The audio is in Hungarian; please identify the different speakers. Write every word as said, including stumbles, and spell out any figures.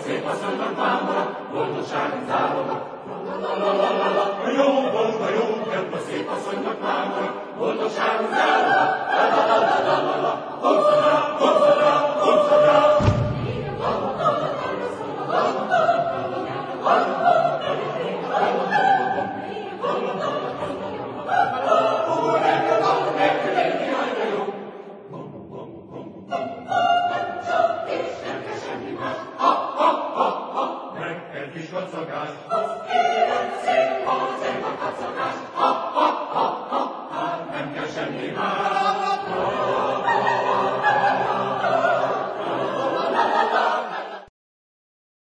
Speaker 1: szép asszonynak mámora, boldogságunk záloga. A jó volt, a jó volt, a szép asszonynak mámora, boldogságunk záloga. Hozzad rá, hozzad rá, hozzad rá! Neked is vacagás,